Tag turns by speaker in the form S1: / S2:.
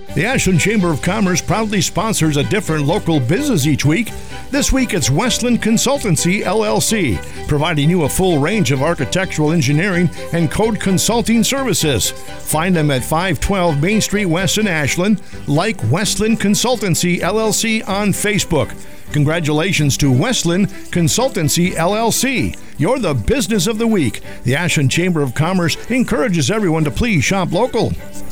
S1: The Ashland Chamber of Commerce proudly sponsors a different local business each week. This week it's Westland Consultancy, LLC, providing you a full range of architectural engineering and code consulting services. Find them at 512 Main Street West in Ashland, like Westland Consultancy, LLC on Facebook. Congratulations to Westland Consultancy, LLC. You're the business of the week. The Ashland Chamber of Commerce encourages everyone to please shop local.